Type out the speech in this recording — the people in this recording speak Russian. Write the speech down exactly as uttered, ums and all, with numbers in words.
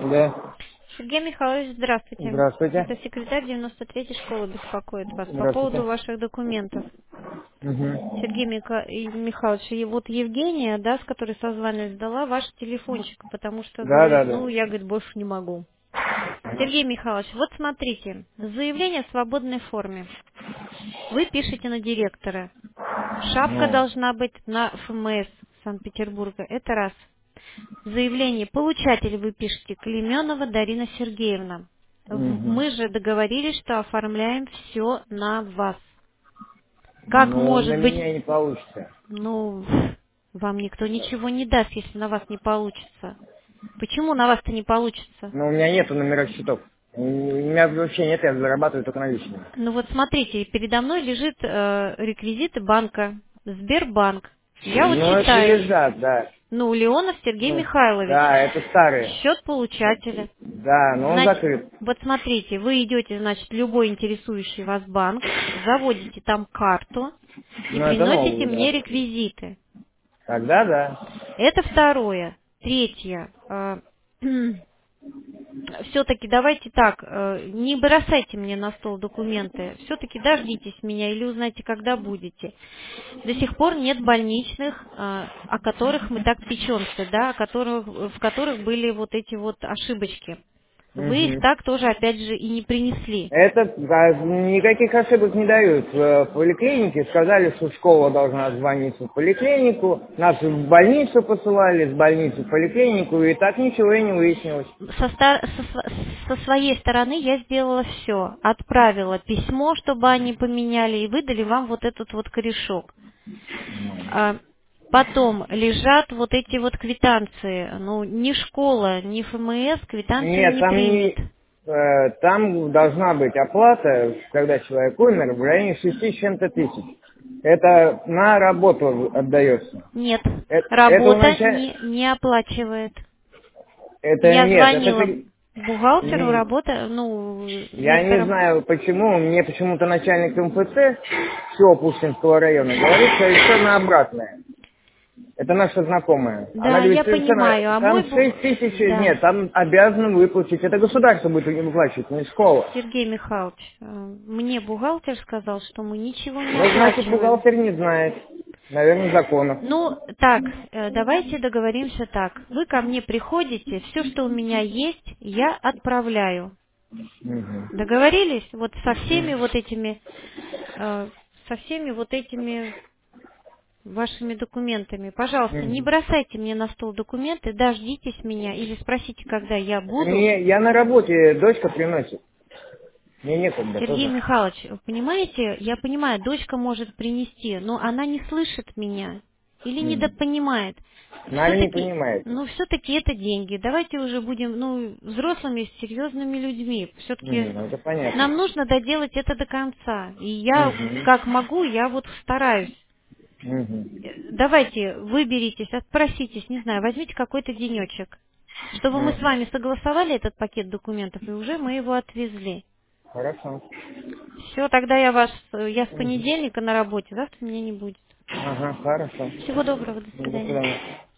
Да. Сергей Михайлович, здравствуйте. Здравствуйте. Это секретарь девяносто третьей школы беспокоит вас по поводу Здравствуйте. ваших документов. Угу. Сергей Мика- и- Михайлович, и вот Евгения, да, с которой созванивалась, дала ваш телефончик, потому что, Да, говорит, да, ну, да. я, говорит, больше не могу. Сергей Михайлович, вот смотрите, заявление в свободной форме. Вы пишете на директора. Шапка Ну, должна быть на ФМС Санкт-Петербурга. Это раз. Заявление получателя вы пишете Клейменова Дарина Сергеевна. В- угу. Мы же договорились, что оформляем все на вас. Как Ну, на может быть, меня не получится. ну, вам никто ничего не даст, если на вас не получится. Почему на вас-то не получится? Но у меня нету номеров счетов. У меня вообще нет, я зарабатываю только наличными. Ну вот смотрите, передо мной лежит э, реквизиты банка, Сбербанк. Я вот Ну, это читаю, лежат, да. ну, Леонов Сергей Ну, Михайлович, да, это старые. счет получателя. Да, но он Значит, закрыт. вот смотрите, вы идете, значит, в любой интересующий вас банк, заводите там карту и Ну, это приносите новый, да. мне реквизиты. Тогда да. Это второе. Третье. Все-таки давайте так, э, не бросайте мне на стол документы. Все-таки дождитесь меня или узнайте, когда будете. До сих пор нет больничных, э, о которых мы так печемся, да, о которых, в которых были вот эти вот ошибочки. Вы их Угу. так тоже, опять же, и не принесли. Это а, никаких ошибок не дают. В поликлинике сказали, что школа должна звониться в поликлинику, нас в больницу посылали, с больницы в поликлинику, и так ничего и не выяснилось. Со, ста- со св- со своей стороны я сделала все. Отправила письмо, чтобы они поменяли, и выдали вам вот этот вот корешок. А потом лежат вот эти вот квитанции. Ну, ни школа, ни ФМС квитанции Нет, не там примет. не э, там должна быть оплата, когда человек умер, в районе шести с чем-то тысяч. Это на работу отдается. Нет, Это, это у работа началь- не, не оплачивает. Это Я нет, это звонила при- бухгалтеру, не- работа, ну, я место не работы. знаю почему, мне почему-то начальник МФЦ всего Пушкинского района говорит совершенно обратное. Это наша знакомая. Она Да, говорит я совершенно, понимаю, а там мой бу... шесть тысяч, Да. нет, там обязаны выплатить. Это государство будет выплачивать, не школа. Сергей Михайлович, э, мне бухгалтер сказал, что мы ничего не Ну, значит, оплачиваем. бухгалтер не знает, наверное, законов. Ну, так, э, давайте договоримся так. Вы ко мне приходите, все, что у меня есть, я отправляю. Мгм. Договорились? Вот со всеми вот этими, э, со всеми вот этими вашими документами. Пожалуйста, не Мгм. бросайте мне на стол документы, дождитесь меня или спросите, когда я буду. Мне, я на работе, дочка приносит. Мне некогда Сергей тоже. Михайлович, вы понимаете, я понимаю, дочка может принести, но она не слышит меня или Мгм. недопонимает. Наверное, не Все-таки, понимает. ну, все-таки это деньги. Давайте уже будем, ну, взрослыми, серьезными людьми. Мгм, Все-таки ну, это понятно. нам нужно доделать это до конца. И я, Мгм. как могу, я вот стараюсь. Мгм. Э, Давайте, выберитесь, отпроситесь, не знаю, возьмите какой-то денечек, чтобы мы с Мгм. вами согласовали этот пакет документов, и уже мы его отвезли. Хорошо. Все, тогда я вас, э, я с Мгм. понедельника на работе, завтра меня не будет. Ага, хорошо. Всего доброго, до До свидания. свидания.